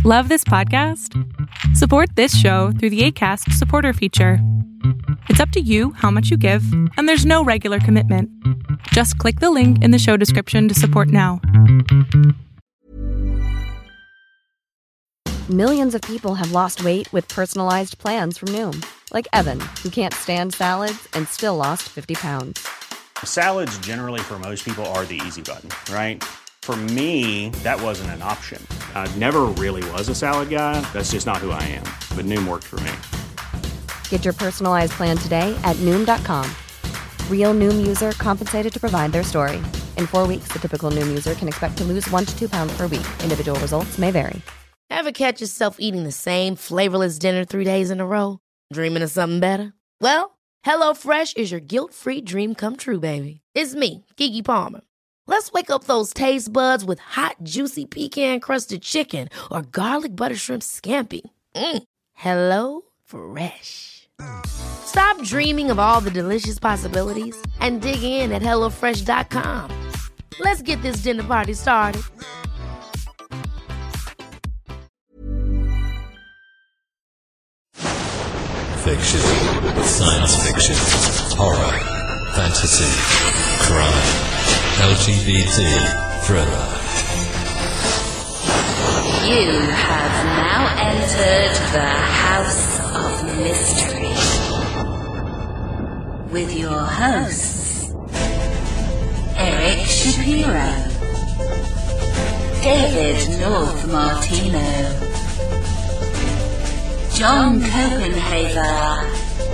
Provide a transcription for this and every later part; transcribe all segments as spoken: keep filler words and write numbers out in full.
Love this podcast? Support this show through the Acast supporter feature. It's up to you how much you give, and there's no regular commitment. Just click the link in the show description to support now. Millions of people have lost weight with personalized plans from Noom. Like Evan, who can't stand salads and still lost fifty pounds. Salads generally for most people are the easy button, right? For me, that wasn't an option. I never really was a salad guy. That's just not who I am. But Noom worked for me. Get your personalized plan today at Noom dot com. Real Noom user compensated to provide their story. In four weeks, the typical Noom user can expect to lose one to two pounds per week. Individual results may vary. Ever catch yourself eating the same flavorless dinner three days in a row? Dreaming of something better? Well, HelloFresh is your guilt-free dream come true, baby. It's me, Keke Palmer. Let's wake up those taste buds with hot, juicy pecan-crusted chicken or garlic butter shrimp scampi. Mm. Hello Fresh. Stop dreaming of all the delicious possibilities and dig in at hello fresh dot com. Let's get this dinner party started. Fiction, science fiction, horror, fantasy, crime, L G B T, thriller. You have now entered the House of Mystery with your hosts, Eric Shapiro, David North Martino, John Copenhaver,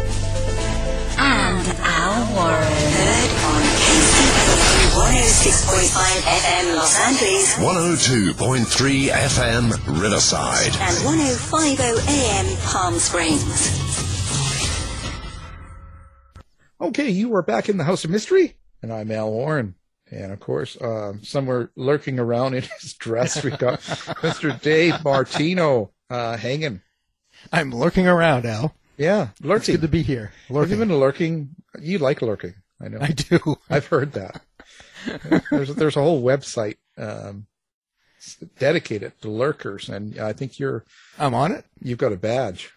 and Al Warren. Heard on K C P one oh six point five F M Los Angeles, one oh two point three F M Riverside, and one oh five point oh A M Palm Springs. Okay, you are back in the House of Mystery, and I'm Al Warren. And, of course, um, somewhere lurking around in his dress, we've got Mister Dave Martino uh, hanging. I'm lurking around, Al. Yeah, lurking. It's good to be here. Lurking. Have you been lurking? You like lurking, I know. I do. I've heard that. there's, there's a whole website um, dedicated to lurkers, and I think you're... I'm on it? You've got a badge.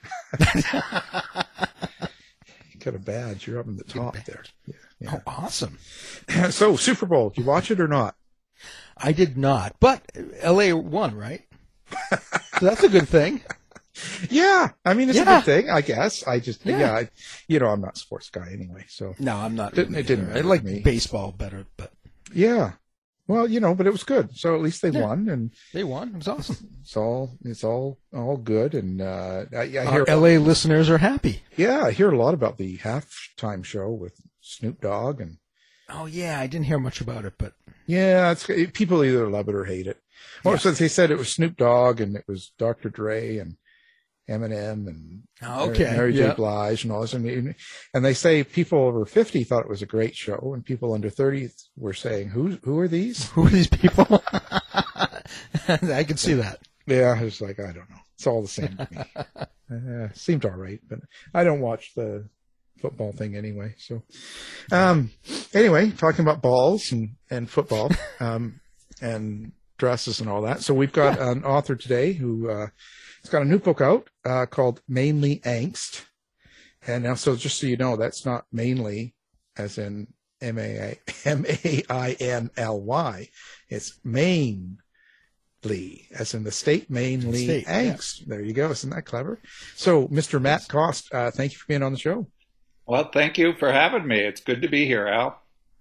You've got a badge. You're up in the top there. Yeah, yeah. Oh, awesome. So, Super Bowl, did you watch it or not? I did not, but L A won, right? So that's a good thing. Yeah, I mean, it's yeah. a good thing, I guess. I just, yeah, yeah I, you know, I'm not a sports guy anyway, so. No, I'm not. Didn't, it didn't. I like me. baseball better, but. Yeah. Well, you know, but it was good. So at least they yeah. won, and they won. It was awesome. It's all, it's all, all good, and uh, I, I hear our L A listeners are happy. Yeah, I hear a lot about the halftime show with Snoop Dogg and. Oh yeah, I didn't hear much about it, but. Yeah, it's people either love it or hate it. Well, yeah. So they said it was Snoop Dogg and it was Doctor Dre and Eminem and oh, okay. Mary yeah. J. Blige and all this. And, and they say people over fifty thought it was a great show, and people under thirty were saying, who who are these? Who are these people? I can see that. Yeah, it's like, I don't know. It's all the same to me. uh, seemed all right, but I don't watch the football thing anyway. So um, anyway, talking about balls and, and football um, and dresses and all that. So we've got yeah. an author today who uh, has got a new book out uh, called Mainly Angst. And now, so just so you know, that's not mainly as in M A I N L Y. It's mainly, as in the state, mainly state, angst. Yeah. There you go. Isn't that clever? So, Mister Matt Cost, uh, thank you for being on the show. Well, thank you for having me. It's good to be here, Al.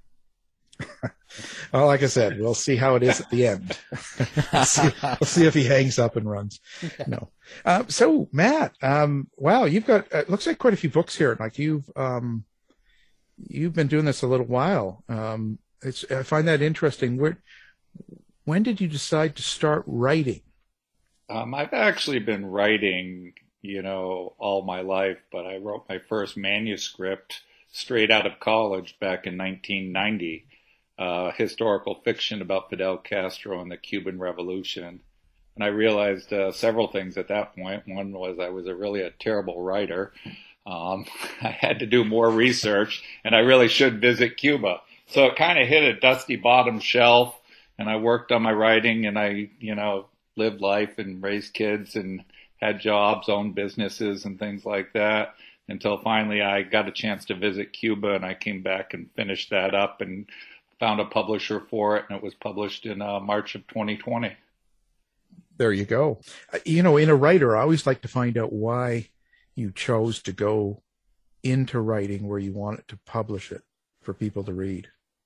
Well, like I said, we'll see how it is at the end. we'll, see, we'll see if he hangs up and runs. No. Uh, so, Matt, um, wow, you've got, it looks like quite a few books here. Like you've, um, you've been doing this a little while. Um, it's, I find that interesting. Where, when did you decide to start writing? Um, I've actually been writing, you know, all my life, but I wrote my first manuscript straight out of college back in nineteen ninety, uh, historical fiction about Fidel Castro and the Cuban Revolution. And I realized uh, several things at that point. One was I was a really a terrible writer. Um, I had to do more research, and I really should visit Cuba. So it kind of hit a dusty bottom shelf, and I worked on my writing, and I, you know, lived life and raised kids and had jobs, owned businesses and things like that, until finally I got a chance to visit Cuba, and I came back and finished that up and found a publisher for it, and it was published in uh, March of twenty twenty. There you go. You know, in a writer, I always like to find out why you chose to go into writing where you wanted to publish it for people to read.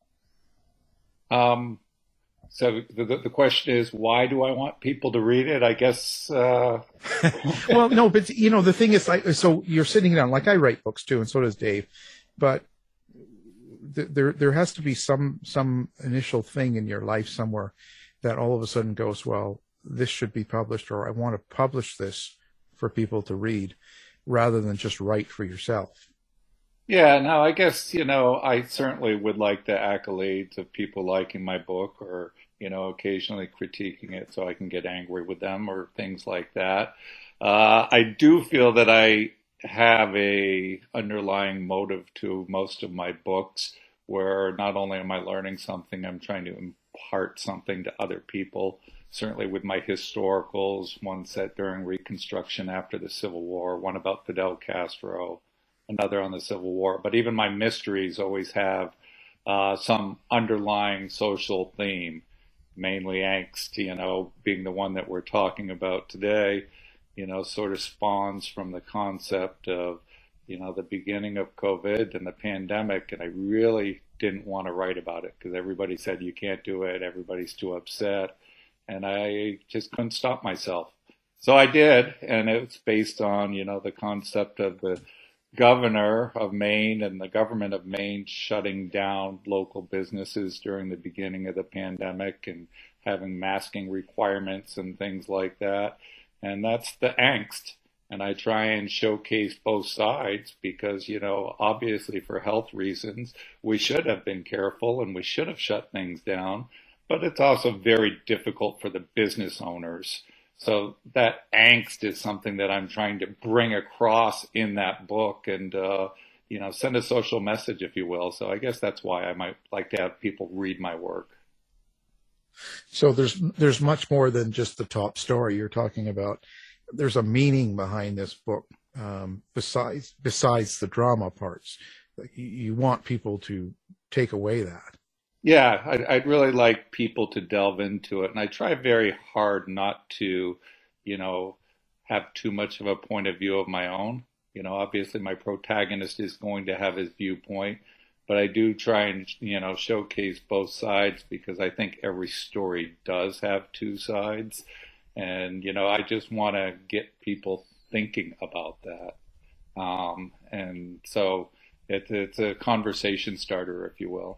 Um, so the, the question is, why do I want people to read it? I guess. Uh... Well, no, but you know, the thing is, like, so you're sitting down, like I write books too, and so does Dave, but th- there there has to be some some initial thing in your life somewhere that all of a sudden goes, well, this should be published, or I want to publish this for people to read, rather than just write for yourself. Yeah, no, I guess, you know, I certainly would like the accolades of people liking my book, or, you know, occasionally critiquing it so I can get angry with them or things like that. Uh, I do feel that I have a underlying motive to most of my books, where not only am I learning something, I'm trying to impart something to other people. Certainly with my historicals, one set during Reconstruction after the Civil War, one about Fidel Castro, another on the Civil War. But even my mysteries always have uh, some underlying social theme, mainly angst, you know, being the one that we're talking about today, you know, sort of spawns from the concept of, you know, the beginning of COVID and the pandemic. And I really didn't want to write about it because everybody said you can't do it, everybody's too upset. And I just couldn't stop myself. So I did, and it's based on, you know, the concept of the governor of Maine and the government of Maine shutting down local businesses during the beginning of the pandemic and having masking requirements and things like that. And that's the angst. And I try and showcase both sides because, you know, obviously for health reasons, we should have been careful and we should have shut things down. But it's also very difficult for the business owners. So that angst is something that I'm trying to bring across in that book and, uh, you know, send a social message, if you will. So I guess that's why I might like to have people read my work. So there's there's much more than just the top story you're talking about. There's a meaning behind this book, um, besides besides the drama parts. You want people to take away that. Yeah, I'd, I'd really like people to delve into it. And I try very hard not to, you know, have too much of a point of view of my own. You know, obviously my protagonist is going to have his viewpoint, but I do try and, you know, showcase both sides because I think every story does have two sides. And, you know, I just want to get people thinking about that. Um, and so it, it's a conversation starter, if you will.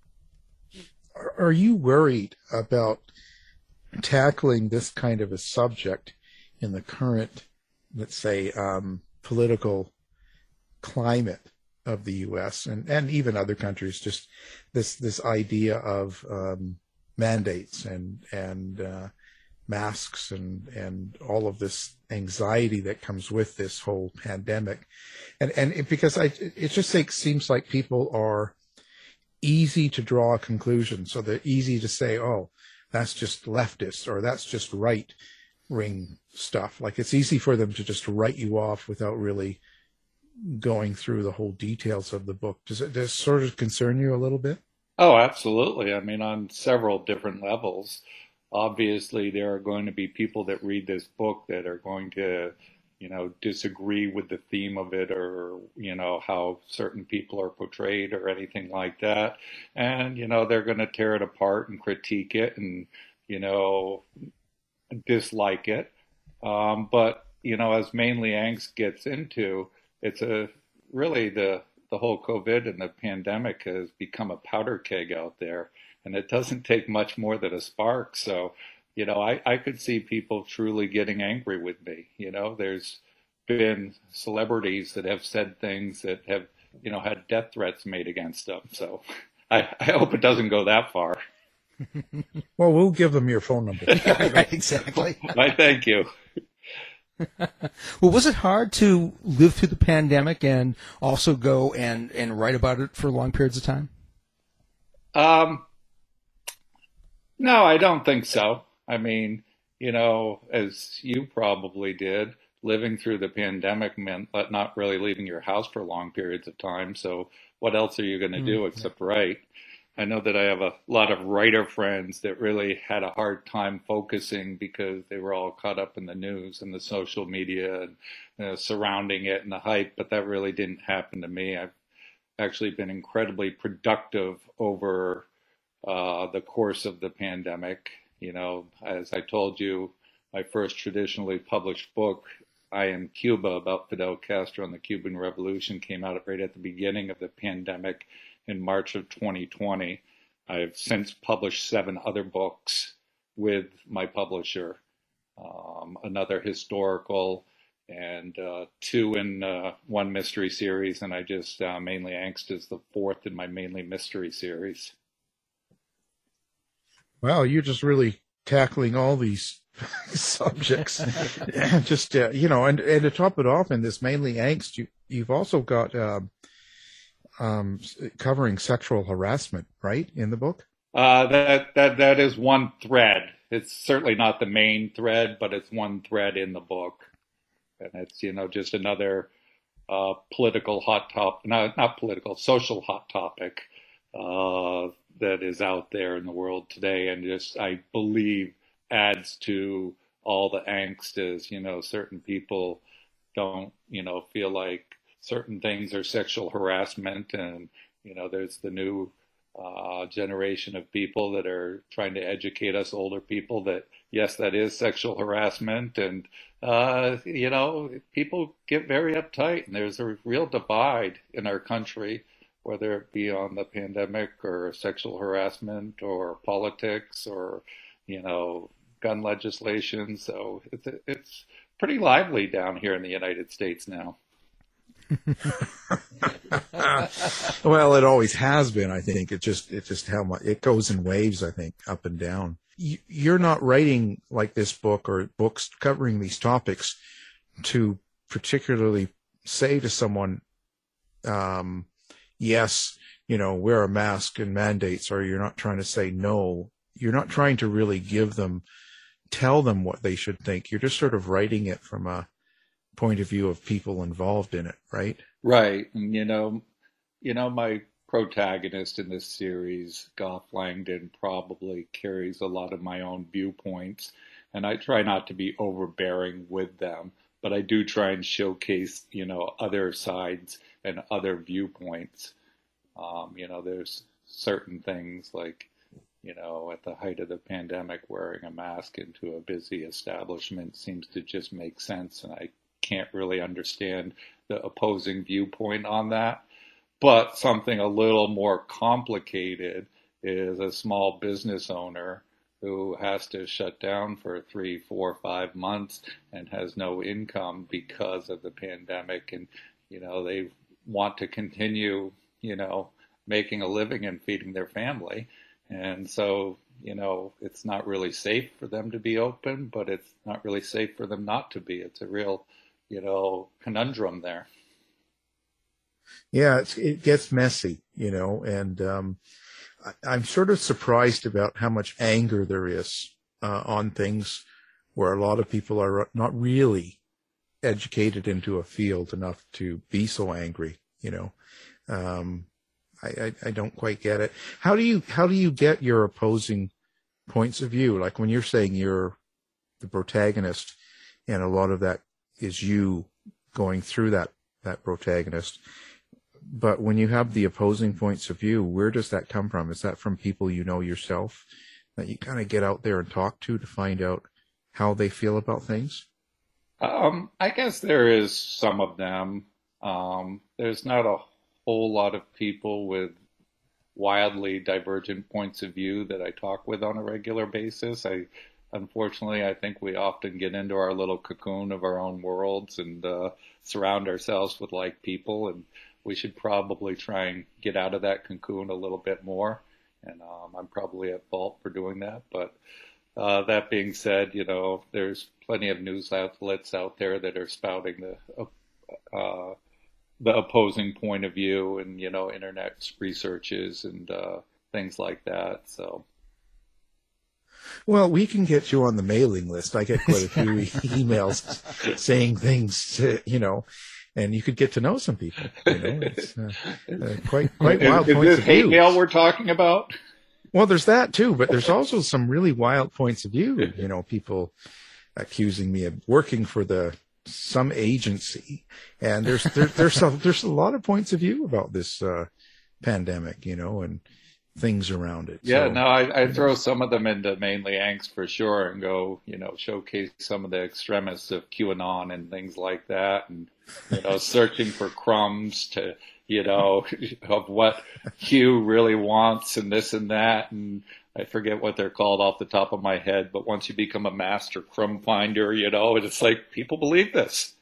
Are you worried about tackling this kind of a subject in the current, let's say, um, political climate of the U S and, and even other countries? Just this this idea of um, mandates and and uh, masks and and all of this anxiety that comes with this whole pandemic, and and it, because I it just like, seems like people are easy to draw a conclusion. So they're easy to say, oh, that's just leftist or that's just right wing stuff. Like it's easy for them to just write you off without really going through the whole details of the book. Does it, does it sort of concern you a little bit? Oh, absolutely. I mean, on several different levels. Obviously, there are going to be people that read this book that are going to, you know, disagree with the theme of it or, you know, how certain people are portrayed or anything like that. And, you know, they're going to tear it apart and critique it and, you know, dislike it. Um, but, you know, as Mainly Angst gets into, it's a really the, the whole COVID and the pandemic has become a powder keg out there. And it doesn't take much more than a spark. So, you know, I, I could see people truly getting angry with me. You know, there's been celebrities that have said things that have, you know, had death threats made against them. So I, I hope it doesn't go that far. Well, we'll give them your phone number. Right, exactly. I thank you. Well, was it hard to live through the pandemic and also go and, and write about it for long periods of time? Um, no, I don't think so. I mean, you know, as you probably did, living through the pandemic meant not really leaving your house for long periods of time. So what else are you going to do Mm. except write? I know that I have a lot of writer friends that really had a hard time focusing because they were all caught up in the news and the social media and you know, surrounding it and the hype, but that really didn't happen to me. I've actually been incredibly productive over uh, the course of the pandemic. You know, as I told you, my first traditionally published book, I Am Cuba, about Fidel Castro and the Cuban Revolution, came out right at the beginning of the pandemic in March of twenty twenty. I've since published seven other books with my publisher, um, another historical and uh, two in uh, one mystery series, and I just, uh, Mainly Angst is the fourth in my Mainly Mystery series. Wow, you're just really tackling all these subjects. just, uh, you know, and, and to top it off in this Mainly Angst, you, you've also got... Uh, Um, covering sexual harassment, right, in the book? Uh, that that that is one thread. It's certainly not the main thread, but it's one thread in the book, and it's you know just another uh, political hot topic, not not political, social hot topic uh, that is out there in the world today, and just I believe adds to all the angst. As you know, certain people don't you know feel like certain things are sexual harassment, and you know there's the new uh, generation of people that are trying to educate us older people that yes, that is sexual harassment, and uh, you know people get very uptight, and there's a real divide in our country, whether it be on the pandemic or sexual harassment or politics or you know gun legislation. So it's it's pretty lively down here in the United States now. Well, it always has been. I think it just it just how much it goes in waves. I think up and down. You, you're not writing like this book or books covering these topics to particularly say to someone, um, "Yes, you know, wear a mask and mandates," or you're not trying to say no. You're not trying to really give them, tell them what they should think. You're just sort of writing it from a point of view of people involved in it, right? Right. And, you know, you know, my protagonist in this series, Gough Langdon, probably carries a lot of my own viewpoints, and I try not to be overbearing with them, but I do try and showcase, you know, other sides and other viewpoints. Um, you know, there's certain things like, you know, at the height of the pandemic, wearing a mask into a busy establishment seems to just make sense, and I can't really understand the opposing viewpoint on that. But something a little more complicated is a small business owner who has to shut down for three, four, five months and has no income because of the pandemic. And, you know, they want to continue, you know, making a living and feeding their family. And so, you know, it's not really safe for them to be open, but it's not really safe for them not to be. It's a real you know, conundrum there. Yeah, it's, it gets messy, you know, and um, I, I'm sort of surprised about how much anger there is uh, on things where a lot of people are not really educated into a field enough to be so angry, you know. Um, I, I, I don't quite get it. How do you how do you get your opposing points of view? Like when you're saying you're the protagonist, and a lot of that is you going through that, that protagonist. But when you have the opposing points of view, where does that come from? Is that from people you know yourself that you kind of get out there and talk to to find out how they feel about things? Um, I guess there is some of them. Um, there's not a whole lot of people with wildly divergent points of view that I talk with on a regular basis. I Unfortunately, I think we often get into our little cocoon of our own worlds and uh, surround ourselves with like people, and we should probably try and get out of that cocoon a little bit more. And um, I'm probably at fault for doing that. But uh, that being said, you know, there's plenty of news outlets out there that are spouting the uh, the opposing point of view, and you know, internet researches and uh, things like that. So. Well, we can get you on the mailing list. I get quite a few emails saying things, to, you know, and you could get to know some people. You know, it's uh, uh, quite quite wild is, points is this of hate view. mail we're talking about? Well, there's that too, but there's also some really wild points of view. You know, people accusing me of working for the some agency, and there's there, there's a, there's a lot of points of view about this uh, pandemic. You know, and things around it. Yeah, so, no, I, I throw some of them into mainly angst for sure, and go, you know, showcase some of the extremists of QAnon and things like that, and you know, searching for crumbs to, you know, of what Q really wants and this and that, and I forget what they're called off the top of my head, but once you become a master crumb finder, you know, it's like people believe this.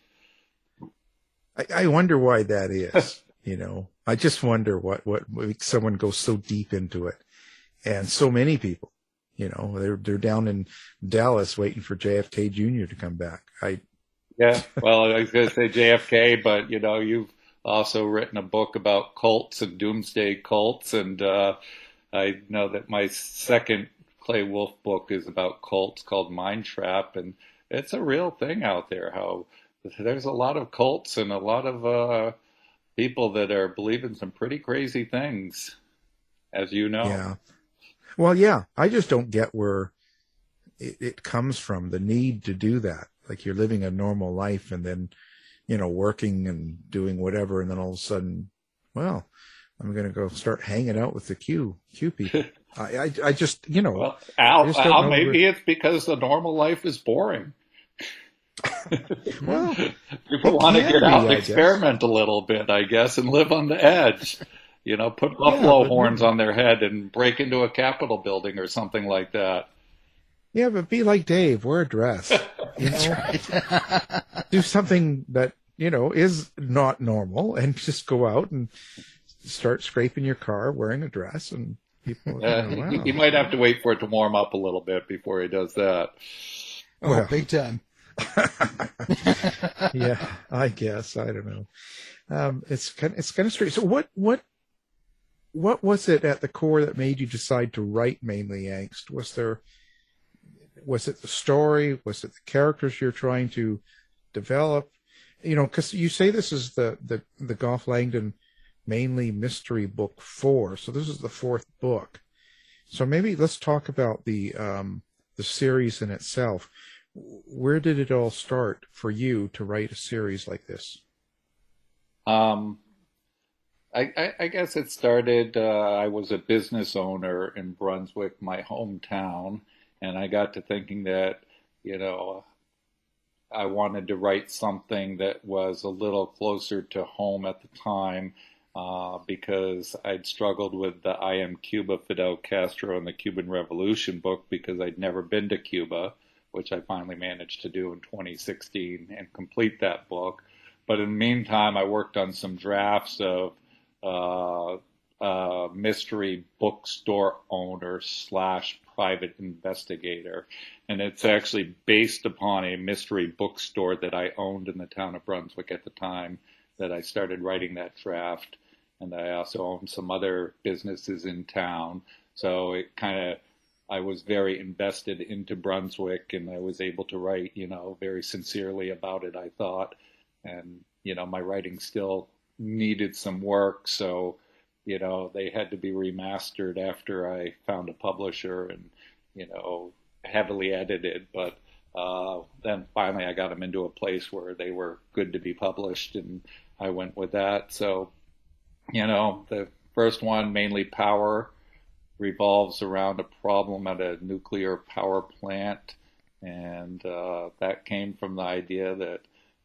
I, I wonder why that is. You know, I just wonder what, what makes someone go so deep into it. And so many people, you know, they're, they're down in Dallas waiting for J F K Junior to come back. I, yeah, well, I was going to say J F K, but you know, you've also written a book about cults and doomsday cults. And, uh, I know that my second Clay Wolf book is about cults called Mind Trap. And it's a real thing out there, how there's a lot of cults and a lot of, uh, people that are believing some pretty crazy things, as you know. Yeah. Well, yeah, I just don't get where it, it comes from, the need to do that. Like you're living a normal life and then, you know, working and doing whatever. And then all of a sudden, well, I'm going to go start hanging out with the Q, Q people. I, I, I just, you know. Well, Al, Al maybe where... it's because the normal life is boring. Well, people want to get out and experiment a little bit, I guess, and live on the edge. You know, put buffalo yeah, horns on their head and break into a Capitol building or something like that. Yeah, but be like Dave, wear a dress. You know, right. Do something that, you know, is not normal, and just go out and start scraping your car wearing a dress, and people. Uh, you know, wow. he, he might have to wait for it to warm up a little bit before he does that. Oh, well, big time. Yeah, I guess. I don't know. Um, it's kind of, it's kind of strange. So what, what, what was it at the core that made you decide to write Mainly Angst? Was there, was it the story? Was it the characters you're trying to develop? You know, because you say this is the, the, the Gough Langdon Mainly Mystery Book four. So this is the fourth book. So maybe let's talk about the, um, the series in itself. Where did it all start for you to write a series like this? Um, I, I, I guess it started, uh, I was a business owner in Brunswick, my hometown, and I got to thinking that, you know, I wanted to write something that was a little closer to home at the time, uh, because I'd struggled with the I Am Cuba, Fidel Castro and the Cuban Revolution book because I'd never been to Cuba, which I finally managed to do in twenty sixteen and complete that book. But in the meantime, I worked on some drafts of uh, uh, mystery bookstore owner slash private investigator. And it's actually based upon a mystery bookstore that I owned in the town of Brunswick at the time that I started writing that draft. And I also owned some other businesses in town. So it kind of, I was very invested into Brunswick, and I was able to write, you know, very sincerely about it, I thought. And, you know, my writing still needed some work. So, you know, they had to be remastered after I found a publisher and, you know, heavily edited. But uh, then finally I got them into a place where they were good to be published, and I went with that. So, you know, the first one, Mainly Power, revolves around a problem at a nuclear power plant. And uh, that came from the idea that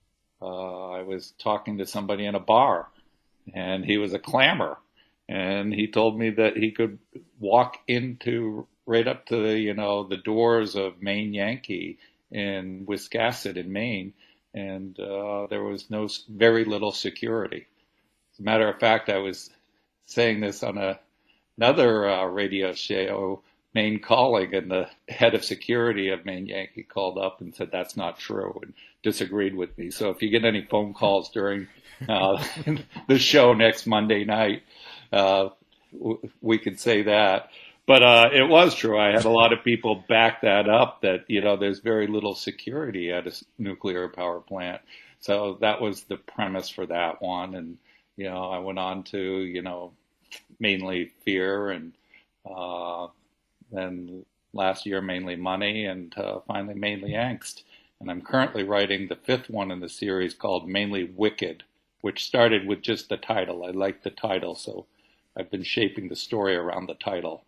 uh, I was talking to somebody in a bar, and he was a clammer. And he told me that he could walk into right up to the, you know, the doors of Maine Yankee in Wiscasset in Maine, and uh, there was no very little security. As a matter of fact, I was saying this on a, another uh, radio show, Maine Calling, and the head of security of Maine Yankee called up and said that's not true and disagreed with me. So if you get any phone calls during uh, the show next Monday night, uh, w- we could say that. But uh, it was true. I had a lot of people back that up, that, you know, there's very little security at a s- nuclear power plant. So that was the premise for that one. And, you know, I went on to, you know, mainly fear, and uh, then last year mainly money, and uh, finally mainly angst. And I'm currently writing the fifth one in the series called Mainly Wicked, which started with just the title. I liked the title, so I've been shaping the story around the title.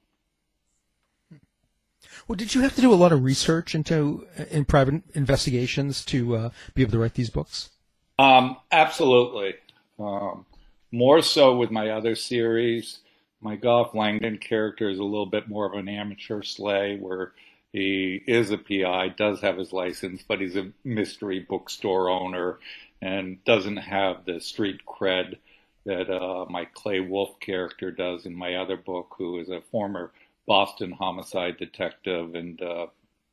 Well, did you have to do a lot of research into in private investigations to uh, be able to write these books? Um, absolutely. Um, more so with my other series. My Gough Langdon character is a little bit more of an amateur sleigh, where he is a P I, does have his license, but he's a mystery bookstore owner and doesn't have the street cred that uh, my Clay Wolf character does in my other book, who is a former Boston homicide detective. And uh,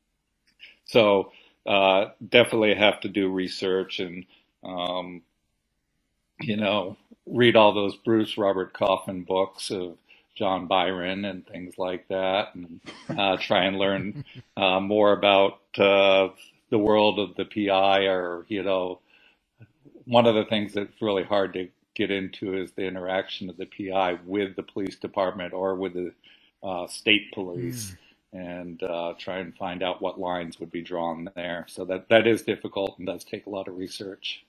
so uh, definitely have to do research and, um, you know, read all those Bruce Robert Coffin books of John Byron and things like that, and uh, try and learn uh, more about uh, the world of the P I. Or, you know, one of the things that's really hard to get into is the interaction of the P I with the police department or with the uh, state police, mm. and uh, try and find out what lines would be drawn there. So that, that is difficult and does take a lot of research.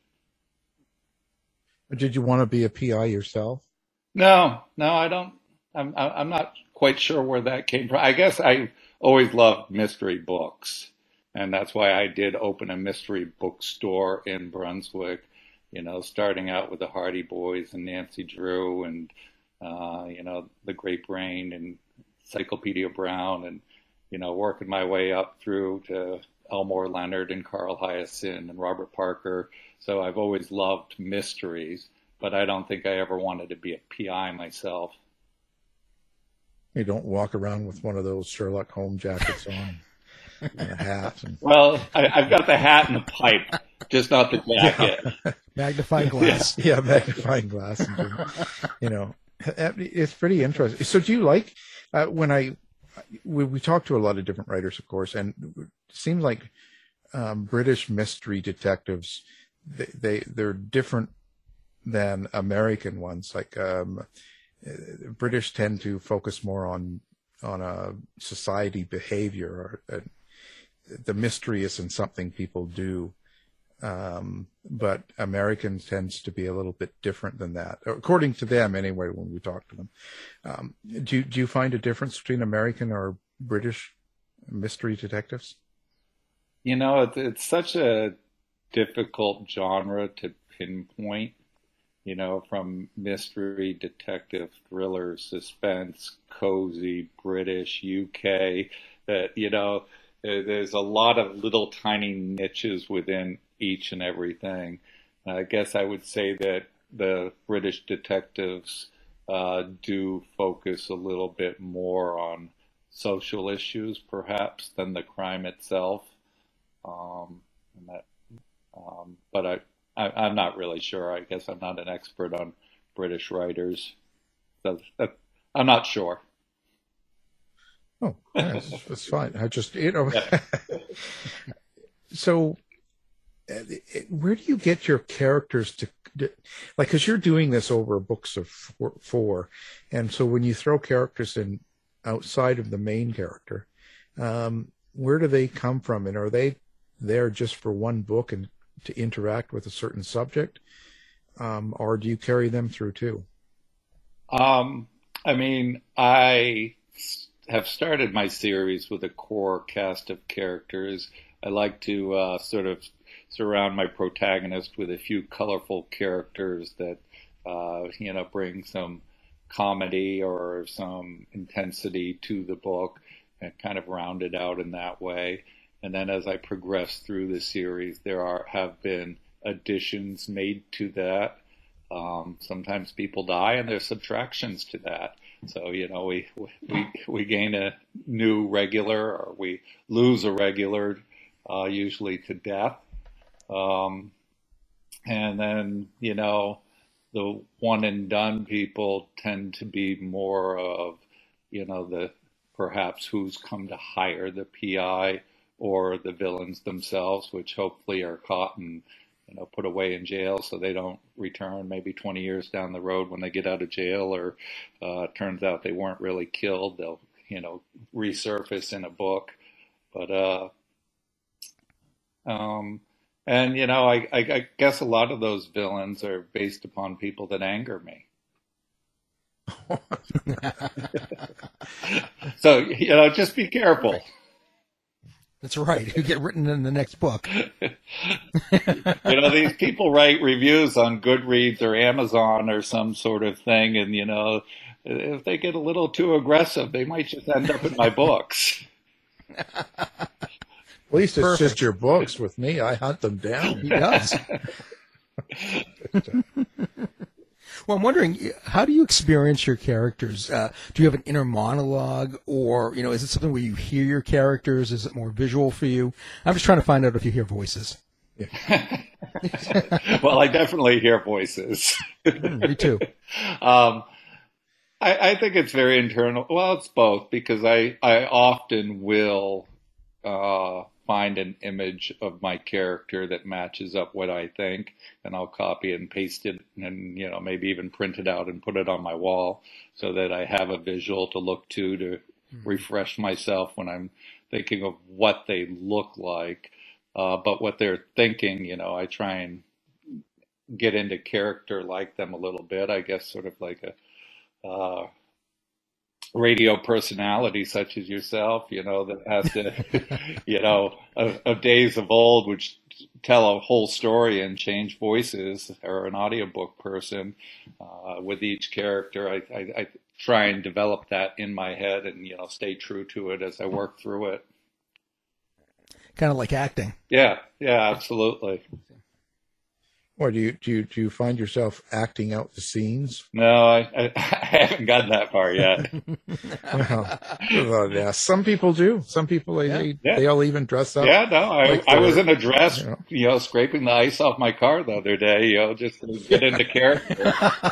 Did you want to be a P I yourself? No, no, I don't. I'm, I'm not quite sure where that came from. I guess I always loved mystery books, and that's why I did open a mystery bookstore in Brunswick, you know, starting out with the Hardy Boys and Nancy Drew and, uh, you know, the Great Brain and Encyclopedia Brown, and, you know, working my way up through to Elmore Leonard and Carl Hyacin and Robert Parker. So I've always loved mysteries, but I don't think I ever wanted to be a P I myself. You don't walk around with one of those Sherlock Holmes jackets on and a hat. And... Well, I, I've got the hat and the pipe, just not the jacket. Yeah. Magnifying glass. Yeah, yeah, magnifying glass. And, you know, it's pretty interesting. So do you like, uh, when I, we, we talk to a lot of different writers, of course, and it seems like um, British mystery detectives, they, they, they're different than American ones. Like, um, British tend to focus more on on a society behavior, or uh, the mystery isn't something people do. Um, but American tends to be a little bit different than that, according to them anyway, when we talk to them. Um, do, do you find a difference between American or British mystery detectives? You know, it's, it's such a difficult genre to pinpoint. You know, from mystery, detective, thriller, suspense, cozy, British, U K, that, you know, there's a lot of little tiny niches within each and everything. I guess I would say that the British detectives uh, do focus a little bit more on social issues, perhaps, than the crime itself. Um, and that, um, but I. I, I'm not really sure. I guess I'm not an expert on British writers. So, uh, I'm not sure. Oh, yeah, it's, it's fine. I just, you know. Yeah. So, uh, where do you get your characters to, like, because you're doing this over books of four, four, and so when you throw characters in outside of the main character, um, where do they come from? And are they there just for one book and to interact with a certain subject, um, or do you carry them through too? Um, I mean, I have started my series with a core cast of characters. I like to uh, sort of surround my protagonist with a few colorful characters that, uh, you know, bring some comedy or some intensity to the book, and kind of round it out in that way. And then as I progress through the series, there are have been additions made to that. Um, sometimes people die, and there's subtractions to that. So, you know, we we we gain a new regular, or we lose a regular, uh, usually to death. Um, and then, you know, the one and done people tend to be more of, you know, the perhaps who's come to hire the P I or the villains themselves, which hopefully are caught and, you know, put away in jail so they don't return maybe twenty years down the road when they get out of jail, or uh, turns out they weren't really killed. They'll, you know, resurface in a book. But, uh, um, and, you know, I, I, I guess a lot of those villains are based upon people that anger me. So, you know, just be careful. That's right. You get written in the next book. You know, these people write reviews on Goodreads or Amazon or some sort of thing, and, you know, if they get a little too aggressive, they might just end up in my books. At least it's Perfect. Just your books. With me, I hunt them down. He does. Well, I'm wondering, how do you experience your characters? Uh, do you have an inner monologue, or, you know, is it something where you hear your characters? Is it more visual for you? I'm just trying to find out if you hear voices. Yeah. Well, I definitely hear voices. Mm, me too. Um, I, I think it's very internal. Well, it's both, because I, I often will uh, find an image of my character that matches up what I think, and I'll copy and paste it, and, you know, maybe even print it out and put it on my wall so that I have a visual to look to to mm-hmm. refresh myself when I'm thinking of what they look like. Uh, but what they're thinking, you know, I try and get into character like them a little bit, I guess, sort of like a uh, radio personality such as yourself, you know, that has to, you know, of, of days of old, which tell a whole story and change voices, or an audiobook person. Uh, with each character, I, I, I try and develop that in my head and, you know, stay true to it as I work through it. Kind of like acting. Yeah, yeah, absolutely. Or do you do you do you find yourself acting out the scenes? No, I, I, I haven't gotten that far yet. Well, well, yeah, some people do. Some people they yeah. they, Yeah. they all even dress up. Yeah, no, I, like I was in a dress, you know. you know, scraping the ice off my car the other day, you know, just to get into character.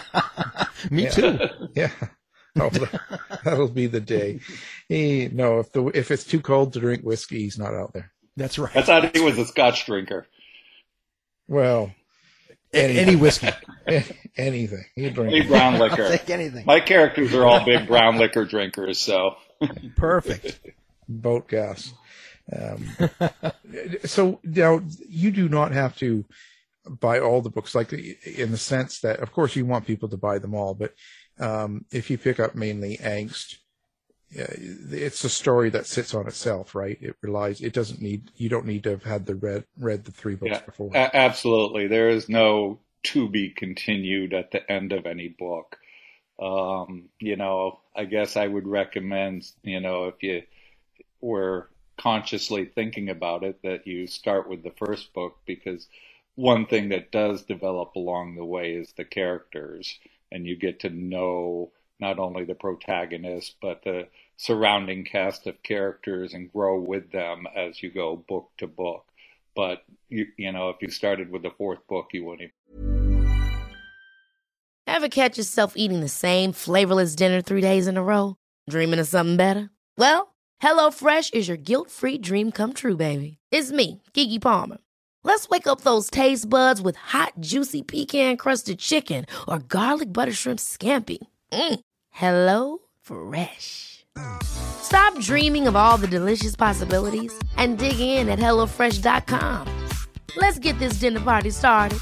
Me yeah. too. Yeah. Oh, that'll be the day. He, no, if the if it's too cold to drink whiskey, he's not out there. That's right. I thought he was a Scotch drinker. Well, any, any whiskey, anything. You drink any brown liquor. I'll take anything. My characters are all big brown liquor drinkers, so perfect. Boat gas. Um, so now you do not have to buy all the books, like in the sense that, of course, you want people to buy them all, but um, if you pick up mainly Angst, uh, it's a story that sits on itself, right? It relies. It doesn't need. You don't need to have had the read read the three books yeah, before. A- absolutely, there is no to be continued at the end of any book. Um, you know, I guess I would recommend, you know, if you were consciously thinking about it, that you start with the first book, because one thing that does develop along the way is the characters, and you get to know not only the protagonist, but the surrounding cast of characters, and grow with them as you go book to book. But, you, you know, if you started with the fourth book, you wouldn't even. Ever catch yourself eating the same flavorless dinner three days in a row? Dreaming of something better? Well, HelloFresh is your guilt-free dream come true, baby. It's me, Keke Palmer. Let's wake up those taste buds with hot, juicy pecan-crusted chicken or garlic butter shrimp scampi. Mm. Hello Fresh. Stop dreaming of all the delicious possibilities and dig in at hello fresh dot com. Let's get this dinner party started.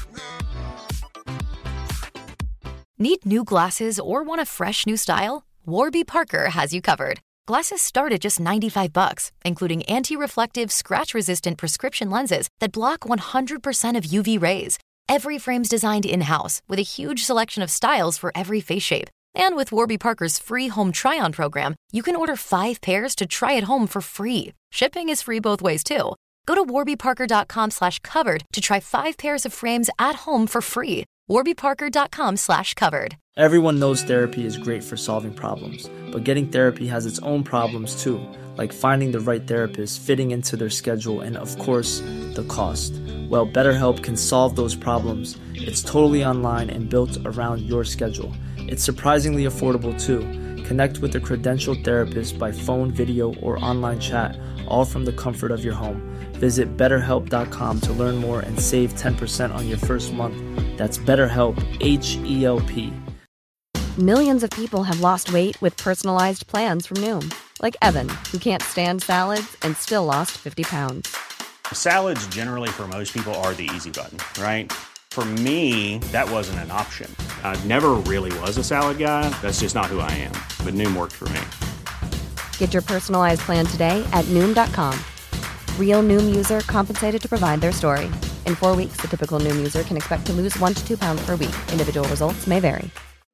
Need new glasses or want a fresh new style? Warby Parker has you covered. Glasses start at just ninety-five bucks, including anti-reflective, scratch-resistant prescription lenses that block one hundred percent of U V rays. Every frame's designed in-house with a huge selection of styles for every face shape. And with Warby Parker's free home try-on program, you can order five pairs to try at home for free. Shipping is free both ways, too. Go to warby parker dot com slash covered to try five pairs of frames at home for free. warby parker dot com slash covered. Everyone knows therapy is great for solving problems, but getting therapy has its own problems too, like finding the right therapist, fitting into their schedule, and of course, the cost. Well, BetterHelp can solve those problems. It's totally online and built around your schedule. It's surprisingly affordable too. Connect with a credentialed therapist by phone, video, or online chat, all from the comfort of your home. Visit better help dot com to learn more and save ten percent on your first month. That's BetterHelp, H E L P. Millions of people have lost weight with personalized plans from Noom. Like Evan, who can't stand salads and still lost fifty pounds. Salads generally for most people are the easy button, right? For me, that wasn't an option. I never really was a salad guy. That's just not who I am. But Noom worked for me. Get your personalized plan today at Noom dot com. Real Noom user compensated to provide their story. In four weeks, the typical Noom user can expect to lose one to two pounds per week. Individual results may vary.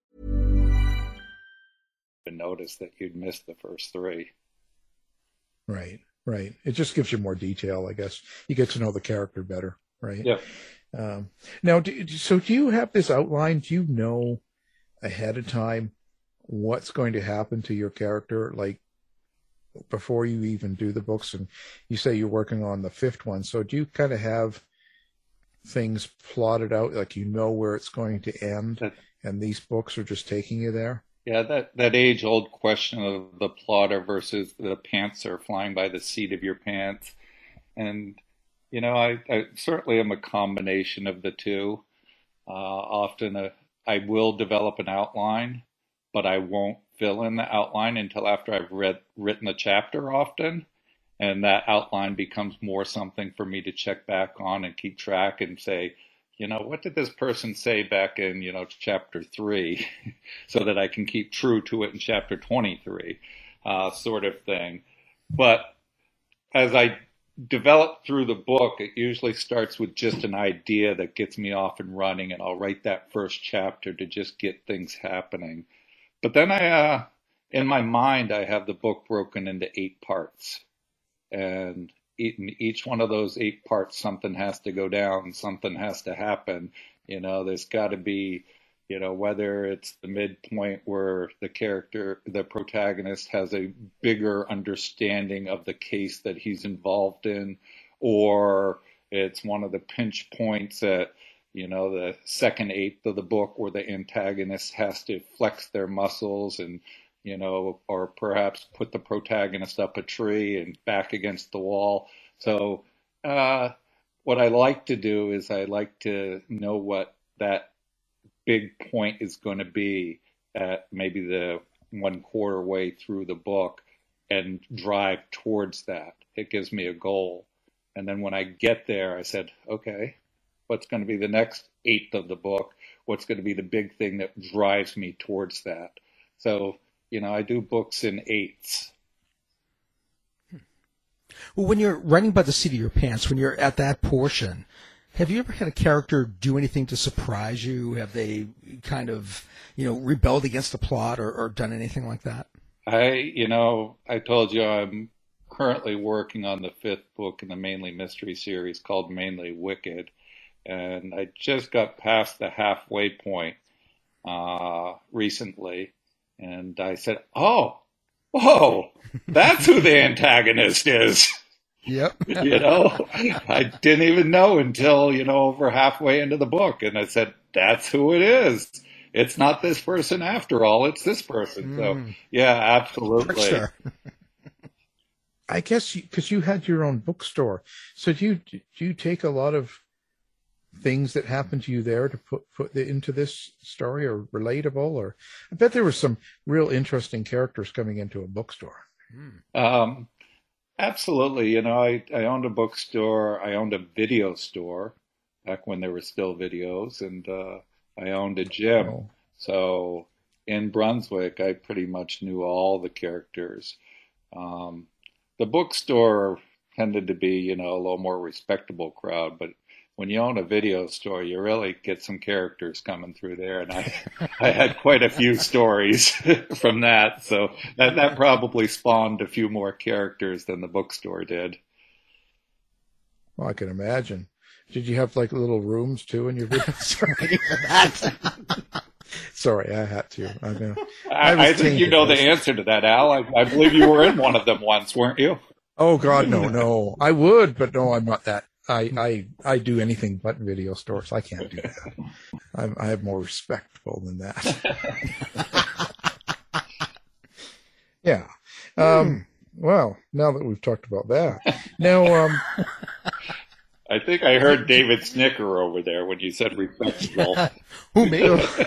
Notice that you'd missed the first three. Right, right. It just gives you more detail, I guess. You get to know the character better, right? Yeah. Um, now, do, so do you have this outline? Do you know ahead of time what's going to happen to your character, like before you even do the books? And you say you're working on the fifth one, so do you kind of have things plotted out, like you know where it's going to end, that, and these books are just taking you there? Yeah, that, that age-old question of the plotter versus the pantser flying by the seat of your pants. And, you know, I, I certainly am a combination of the two. Uh, often a, I will develop an outline, but I won't fill in the outline until after I've read written the chapter often. And that outline becomes more something for me to check back on and keep track and say, you know, what did this person say back in, you know, chapter three, so that I can keep true to it in chapter twenty-three, uh, sort of thing. But as I develop through the book, it usually starts with just an idea that gets me off and running, and I'll write that first chapter to just get things happening. But then I, uh, in my mind, I have the book broken into eight parts. And in each one of those eight parts, something has to go down, something has to happen. You know, there's got to be, you know, whether it's the midpoint where the character, the protagonist has a bigger understanding of the case that he's involved in, or it's one of the pinch points at, you know, the second eighth of the book where the antagonist has to flex their muscles and, you know, or perhaps put the protagonist up a tree and back against the wall. So uh, what I like to do is I like to know what that big point is going to be at maybe the one quarter way through the book and drive towards that. It gives me a goal. And then when I get there, I said, okay, what's going to be the next eighth of the book? What's going to be the big thing that drives me towards that? So, you know, I do books in eighths. Well, when you're writing by the seat of your pants, when you're at that portion, have you ever had a character do anything to surprise you? Have they kind of, you know, rebelled against the plot or, or done anything like that? I, you know, I told you I'm currently working on the fifth book in the Mainly Mystery series called Mainly Wicked. And I just got past the halfway point uh, recently. And I said, oh, whoa, that's who the antagonist is. Yep. You know, I didn't even know until, you know, over halfway into the book. And I said, that's who it is. It's not this person after all. It's this person. Mm. So, yeah, absolutely. Sure. I guess because you, you had your own bookstore. So do you, do you take a lot of things that happened to you there to put put into this story, or relatable? Or I bet there were some real interesting characters coming into a bookstore. Um, absolutely. You know, I, I owned a bookstore. I owned a video store back when there were still videos, and uh, I owned a gym. Oh. So in Brunswick, I pretty much knew all the characters. Um, the bookstore tended to be, you know, a little more respectable crowd, but when you own a video store, you really get some characters coming through there. And I, I had quite a few stories from that. So that, that probably spawned a few more characters than the bookstore did. Well, I can imagine. Did you have like little rooms too in your video store? Sorry, I had to. I, know. I, I, I think you know the answer to that, Al. I, I believe you were in one of them once, weren't you? Oh, God, no, no. I would, but no, I'm not that. I, I, I do anything but video stores. I can't do that. I'm, I have more respectable than that. Yeah. Um, well, now that we've talked about that, now, um, I think I heard David snicker over there when you said respectable. Who me?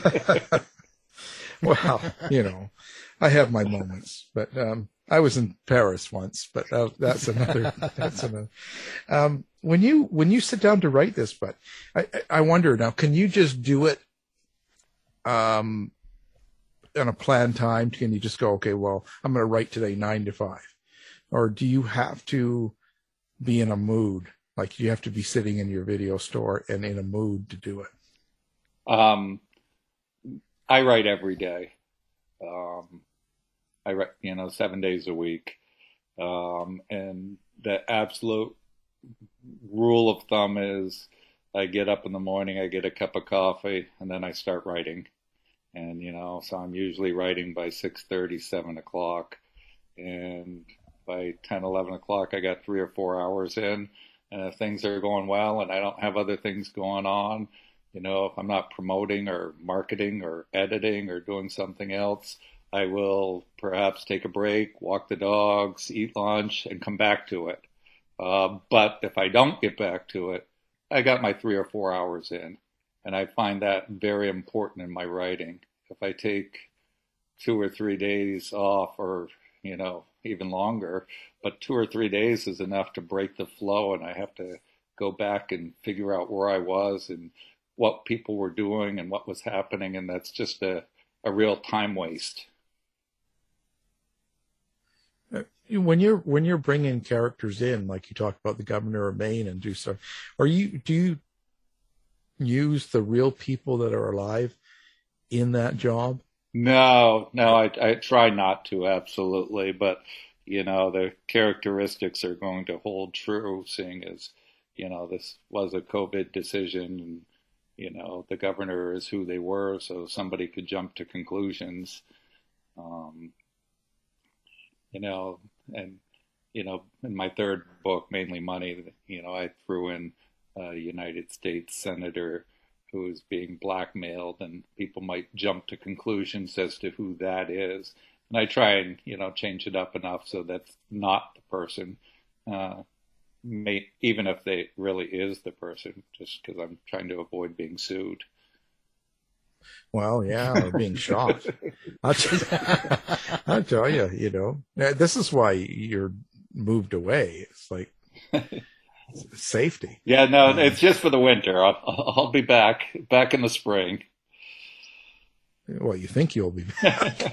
Well, you know, I have my moments, but um, I was in Paris once, but uh, that's another. That's another. Um, when you when you sit down to write this, but I, I wonder now, can you just do it um, on a planned time? Can you just go, okay, well, I'm going to write today nine to five, or do you have to be in a mood? Like you have to be sitting in your video store and in a mood to do it? Um, I write every day. Um, I write, you know, seven days a week. Um, and the absolute rule of thumb is I get up in the morning, I get a cup of coffee, and then I start writing. And, you know, so I'm usually writing by six thirty, seven o'clock. And by ten, eleven o'clock, I got three or four hours in. And if things are going well and I don't have other things going on, you know, if I'm not promoting or marketing or editing or doing something else, I will perhaps take a break, walk the dogs, eat lunch, and come back to it. Uh, but if I don't get back to it, I got my three or four hours in. And I find that very important in my writing. If I take two or three days off or, you know, even longer, but two or three days is enough to break the flow, and I have to go back and figure out where I was and what people were doing and what was happening, and that's just a, a real time waste. When you're when you're bringing characters in, like you talk about the governor of Maine and do stuff, are you do you use the real people that are alive in that job? No, no, I, I try not to, absolutely. But, you know, the characteristics are going to hold true, seeing as, you know, this was a COVID decision and, you know, the governor is who they were, so somebody could jump to conclusions. Um, you know, and, you know, in my third book, Mainly Money, you know, I threw in a United States senator who is being blackmailed, and people might jump to conclusions as to who that is. And I try and, you know, change it up enough so that's not the person, uh, may, even if they really is the person, just because I'm trying to avoid being sued. Well, yeah, or being shot. I'll tell, I'll tell you, you know, this is why you're moved away. It's like safety. Yeah, no, it's just for the winter. I'll, I'll be back, back in the spring. Well, you think you'll be back.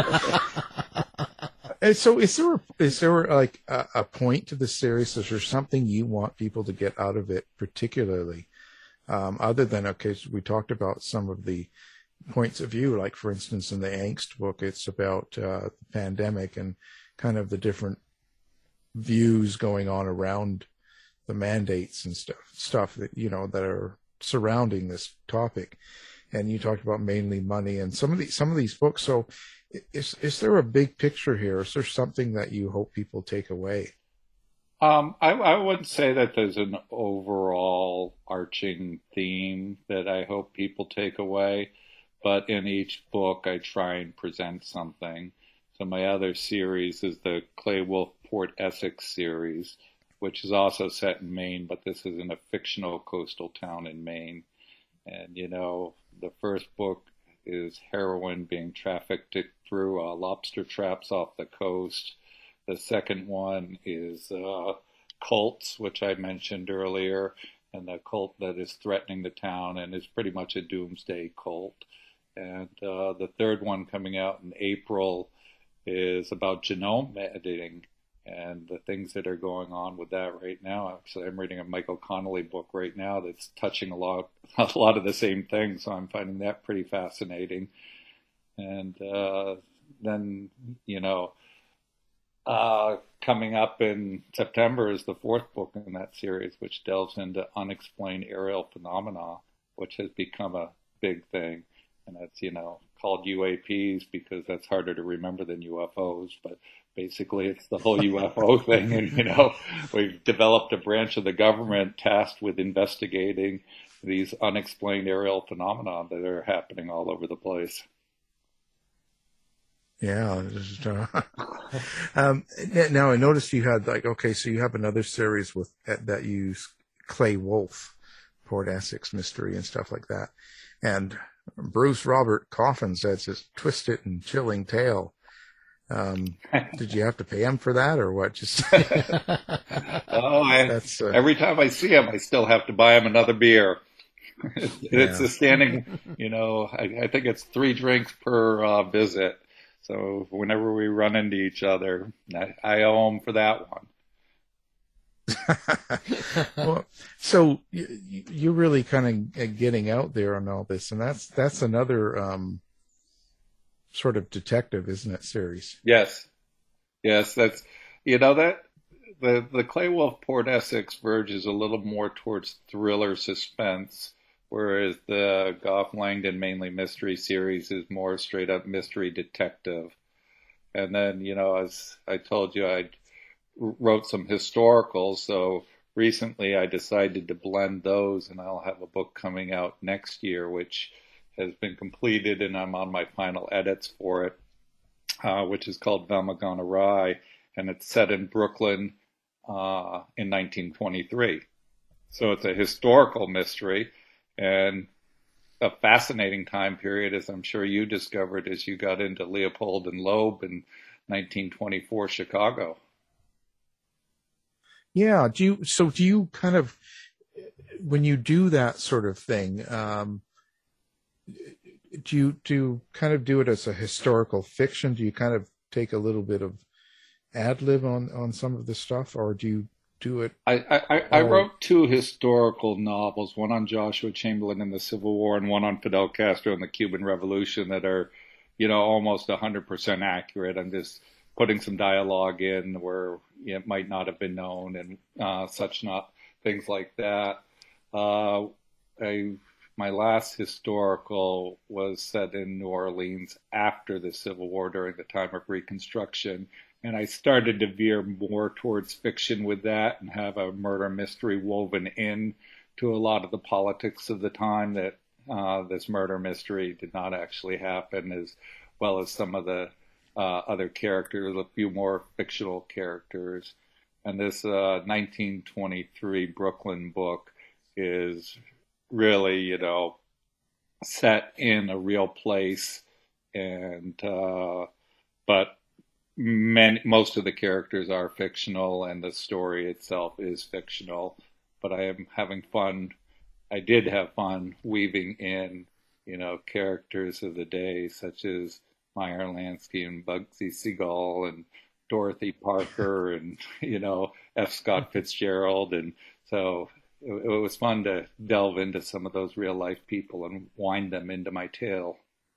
And so is there, is there like a, a point to the series? Is there something you want people to get out of it particularly? Um, other than, okay, so we talked about some of the points of view, like for instance, in the Angst book, it's about uh, the pandemic and kind of the different views going on around the mandates and stuff, stuff that, you know, that are surrounding this topic. And you talked about Mainly Money and some of these, some of these books. So is, is there a big picture here? Is there something that you hope people take away? Um, I, I wouldn't say that there's an overall arching theme that I hope people take away, but in each book I try and present something. So my other series is the Clay Wolf Port Essex series, which is also set in Maine, but this is in a fictional coastal town in Maine. And, you know, the first book is heroin being trafficked through uh, lobster traps off the coast. The second one is uh, cults, which I mentioned earlier, and the cult that is threatening the town and is pretty much a doomsday cult. And uh, the third one coming out in April is about genome editing and the things that are going on with that right now. Actually, I'm reading a Michael Connolly book right now that's touching a lot, a lot of the same things, so I'm finding that pretty fascinating. And uh, then, you know, uh, coming up in September is the fourth book in that series, which delves into unexplained aerial phenomena, which has become a big thing. And that's, you know, called U A Ps because that's harder to remember than U F Os, but basically it's the whole U F O thing. And, you know, we've developed a branch of the government tasked with investigating these unexplained aerial phenomena that are happening all over the place. Yeah. Just, uh, um, now I noticed you had like okay, so you have another series with that use Clay Wolf, Port Essex mystery and stuff like that, and Bruce Robert Coffin says it's twisted and chilling tale. Um, did you have to pay him for that or what? Just oh, I, that's, uh, every time I see him, I still have to buy him another beer. it's yeah. a standing, you know, I, I think it's three drinks per uh, visit. So whenever we run into each other, I, I owe him for that one. Well, so you, you're really kind of getting out there on all this, and that's that's another um, sort of detective, isn't it, series? Yes, yes, that's you know that the the Clay Wolf Port Essex verges a little more towards thriller suspense, whereas the Gough Langdon mainly mystery series is more straight up mystery detective. And then you know, as I told you, I wrote some historicals, so recently I decided to blend those, and I'll have a book coming out next year, which has been completed, and I'm on my final edits for it, uh, which is called Velma Gone Awry, and it's set in Brooklyn uh, in nineteen twenty-three. So it's a historical mystery, and a fascinating time period, as I'm sure you discovered as you got into Leopold and Loeb in nineteen twenty-four Chicago. Yeah. Do you, so do you kind of, when you do that sort of thing, um, do you, do you kind of do it as a historical fiction? Do you kind of take a little bit of ad lib on, on some of the stuff, or do you do it? I, I, I wrote two historical novels, one on Joshua Chamberlain and the Civil War and one on Fidel Castro and the Cuban Revolution that are, you know, almost one hundred percent accurate. I'm just putting some dialogue in where it might not have been known and uh, such not things like that. Uh, I, my last historical was set in New Orleans after the Civil War during the time of Reconstruction. And I started to veer more towards fiction with that and have a murder mystery woven in to a lot of the politics of the time that uh, this murder mystery did not actually happen, as well as some of the Uh, other characters, a few more fictional characters. And this uh, nineteen twenty-three Brooklyn book is really, you know, set in a real place, and uh, but many, most of the characters are fictional, and the story itself is fictional. But I am having fun. I did have fun weaving in, you know, characters of the day, such as Meyer Lansky and Bugsy Siegel and Dorothy Parker and, you know, F. Scott Fitzgerald. And so it, it was fun to delve into some of those real life people and wind them into my tale.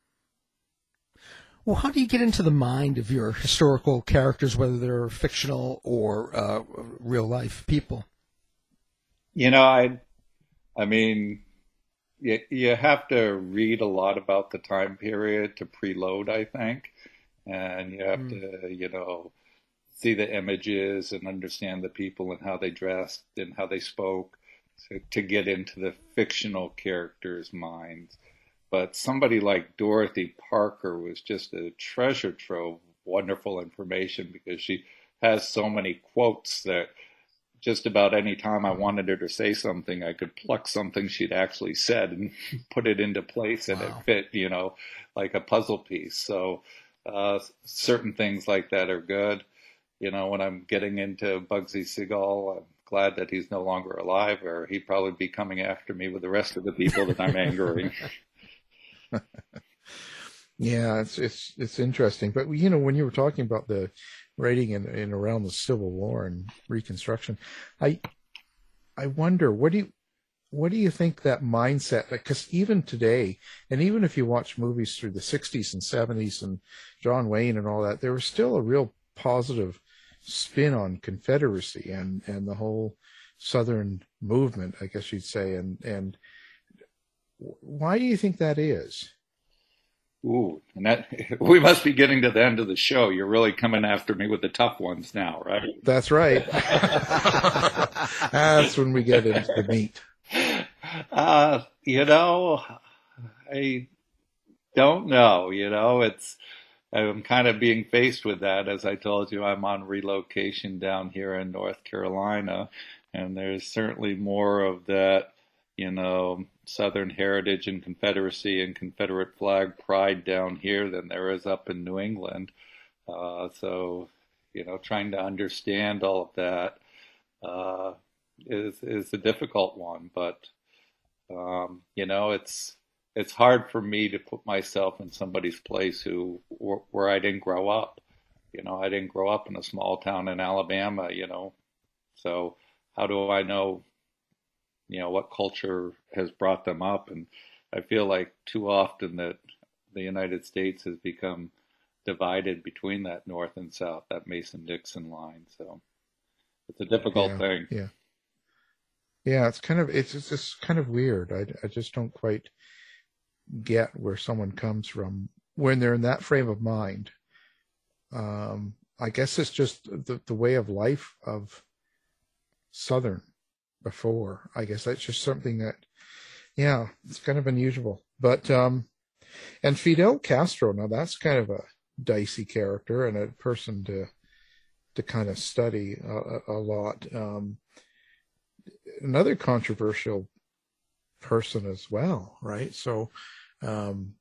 Well, how do you get into the mind of your historical characters, whether they're fictional or uh, real life people? You know, I, I mean, You, you have to read a lot about the time period to preload, I think. And you have mm. to, you know, see the images and understand the people and how they dressed and how they spoke to, to get into the fictional characters' minds. But somebody like Dorothy Parker was just a treasure trove of wonderful information, because she has so many quotes that just about any time I wanted her to say something, I could pluck something she'd actually said and put it into place, and wow. It fit, you know, like a puzzle piece. So uh, certain things like that are good. You know, when I'm getting into Bugsy Siegel, I'm glad that he's no longer alive, or he'd probably be coming after me with the rest of the people that I'm angering. Yeah, it's it's it's interesting. But you know, when you were talking about the writing in, in around the Civil War and Reconstruction, I I wonder, what do you what do you think that mindset? Because even today, and even if you watch movies through the sixties and seventies and John Wayne and all that, there was still a real positive spin on Confederacy and and the whole Southern movement, I guess you'd say. And and why do you think that is? Ooh, and that, we must be getting to the end of the show. You're really coming after me with the tough ones now, right? That's right. That's when we get into the meat. Uh, you know, I don't know. You know, it's I'm kind of being faced with that. As I told you, I'm on relocation down here in North Carolina, and there's certainly more of that, you know, Southern heritage and Confederacy and Confederate flag pride down here than there is up in New England. Uh, so, you know, trying to understand all of that uh, is is a difficult one. But, um, you know, it's it's hard for me to put myself in somebody's place who where I didn't grow up. You know, I didn't grow up in a small town in Alabama, you know. So how do I know, you know, what culture has brought them up? And I feel like too often that the United States has become divided between that North and South, that Mason-Dixon line. So it's a difficult yeah, thing. Yeah. Yeah, it's kind of, it's, it's just kind of weird. I, I just don't quite get where someone comes from when they're in that frame of mind. Um, I guess it's just the, the way of life of Southern before. I guess that's just something that, yeah, it's kind of unusual. But, um, and Fidel Castro, now that's kind of a dicey character and a person to, to kind of study a, a lot. Um, another controversial person as well, right? So, um,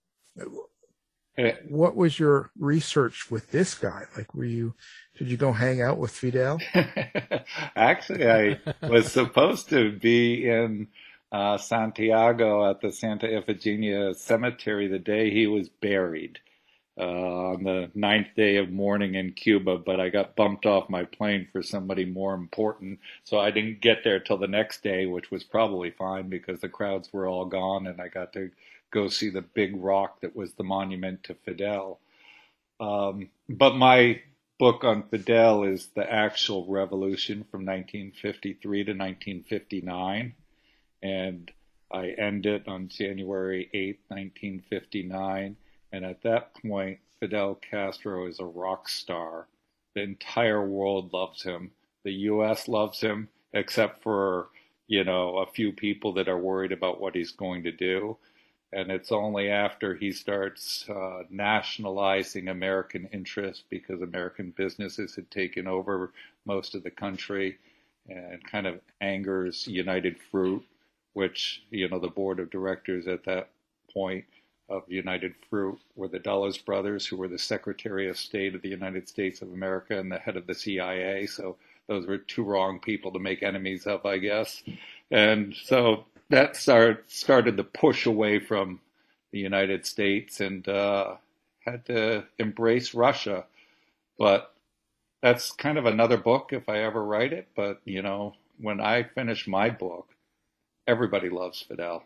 what was your research with this guy? Like, were you, did you go hang out with Fidel? Actually, I was supposed to be in uh, Santiago at the Santa Ifigenia Cemetery the day he was buried, uh, on the ninth day of mourning in Cuba, but I got bumped off my plane for somebody more important, so I didn't get there till the next day, which was probably fine because the crowds were all gone and I got to go see the big rock that was the monument to Fidel. Um, but my book on Fidel is the actual revolution from nineteen fifty-three to nineteen fifty-nine. And I end it on January eighth, nineteen fifty-nine. And at that point, Fidel Castro is a rock star. The entire world loves him. The U S loves him, except for, you know, a few people that are worried about what he's going to do. And it's only after he starts uh, nationalizing American interests, because American businesses had taken over most of the country, and kind of angers United Fruit, which, you know, the board of directors at that point of United Fruit were the Dulles brothers, who were the Secretary of State of the United States of America and the head of the C I A. So those were two wrong people to make enemies of, I guess. And so that start, started to push away from the United States and uh, had to embrace Russia. But that's kind of another book if I ever write it. But, you know, when I finish my book, everybody loves Fidel.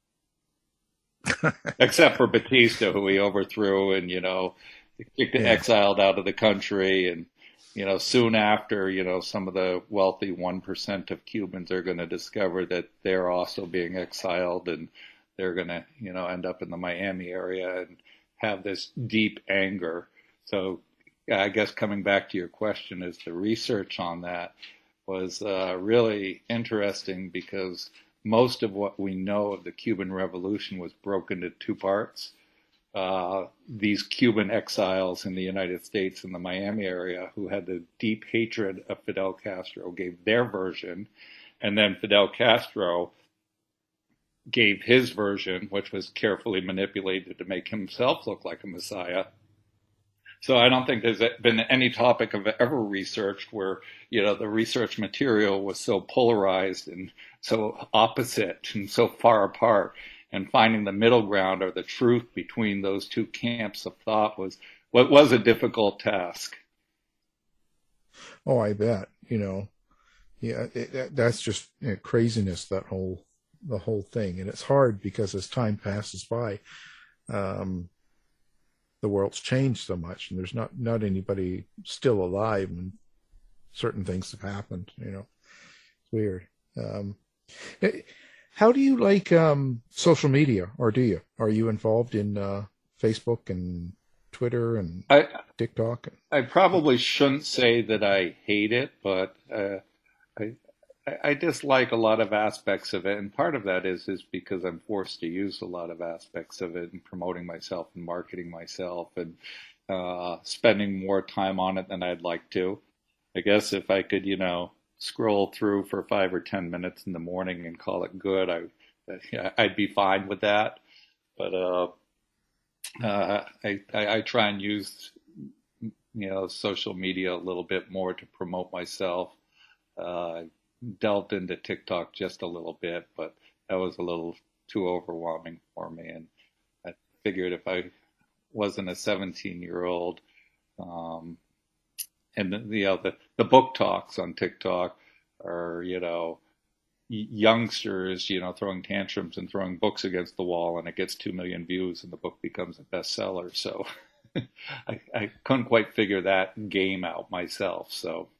Except for Batista, who he overthrew and, you know, kicked yeah. exiled out of the country. And, you know, soon after, you know, some of the wealthy one percent of Cubans are going to discover that they're also being exiled, and they're going to, you know, end up in the Miami area and have this deep anger. So I guess coming back to your question, is the research on that was uh, really interesting, because most of what we know of the Cuban Revolution was broken into two parts. Uh, these Cuban exiles in the United States in the Miami area who had the deep hatred of Fidel Castro gave their version, and then Fidel Castro gave his version, which was carefully manipulated to make himself look like a messiah. So I don't think there's been any topic I've ever researched where, you know, the research material was so polarized and so opposite and so far apart. And finding the middle ground, or the truth between those two camps of thought, was what was a difficult task. Oh, I bet. You know, yeah, it, it, that's just, you know, craziness, that whole, the whole thing. And it's hard because as time passes by, um, the world's changed so much, and there's not, not anybody still alive, and certain things have happened, you know. It's weird. Um, it, How do you like um, social media, or do you? Are you involved in uh, Facebook and Twitter and I, TikTok? I probably shouldn't say that I hate it, but uh, I I dislike a lot of aspects of it, and part of that is is because I'm forced to use a lot of aspects of it in promoting myself and marketing myself, and uh, spending more time on it than I'd like to. I guess if I could, you know, scroll through for five or ten minutes in the morning and call it good, I, I'd be fine with that. But uh, uh, I, I, I try and use, you know, social media a little bit more to promote myself. Uh, delved into TikTok just a little bit, but that was a little too overwhelming for me. And I figured if I wasn't a seventeen-year-old, um, and the, you know, the, the book talks on TikTok are, you know, youngsters, you know, throwing tantrums and throwing books against the wall, and it gets two million views and the book becomes a bestseller. So I, I couldn't quite figure that game out myself. So.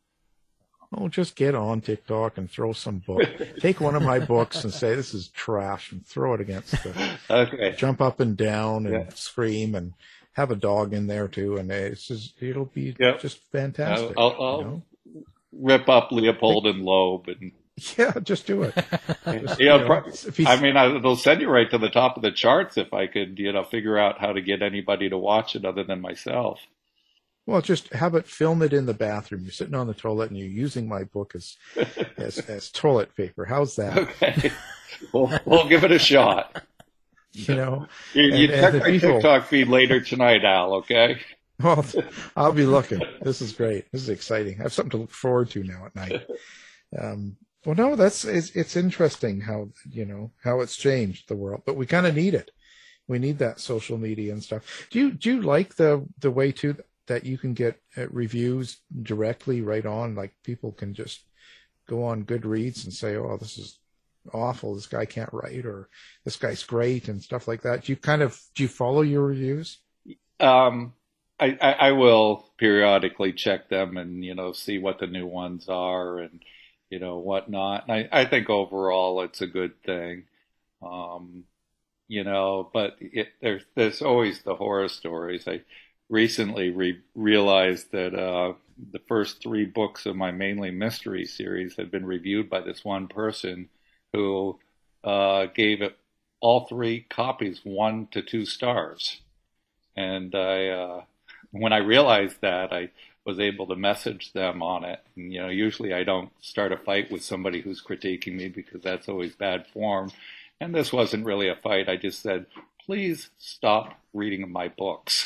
Oh, just get on TikTok and throw some book. Take one of my books and say, this is trash, and throw it against the, okay. Jump up and down and yeah. scream, and have a dog in there too. And it's just, it'll be yep. just fantastic. I'll, I'll, you know? rip up Leopold and Loeb and yeah, just do it. Just, you know, you know, pro- I mean, I, it'll send you right to the top of the charts if I could, you know, figure out how to get anybody to watch it other than myself. Well, just have it, film it in the bathroom. You're sitting on the toilet and you're using my book as as, as toilet paper. How's that? Okay, we'll, we'll give it a shot. You know, you, you and, check and my people, TikTok feed later tonight, Al. Okay. Well, I'll be looking. This is great. This is exciting. I have something to look forward to now at night. Um, well, no, that's it's, it's interesting how you know how it's changed the world, but we kind of need it. We need that social media and stuff. Do you do you like the the way too that you can get uh, reviews directly right on? Like people can just go on Goodreads and say, "Oh, this is awful. This guy can't write," or "This guy's great," and stuff like that. Do you kind of do you follow your reviews? Um, I, I, I will periodically check them and you know see what the new ones are and you know whatnot. And I, I think overall it's a good thing. Um, you know, but it, there's there's always the horror stories. I recently re- realized that uh, the first three books of my mainly mystery series had been reviewed by this one person who uh, gave it all three copies one to two stars. And I, uh, when I realized that, I was able to message them on it. And, you know, usually I don't start a fight with somebody who's critiquing me because that's always bad form. And this wasn't really a fight. I just said, please stop reading my books.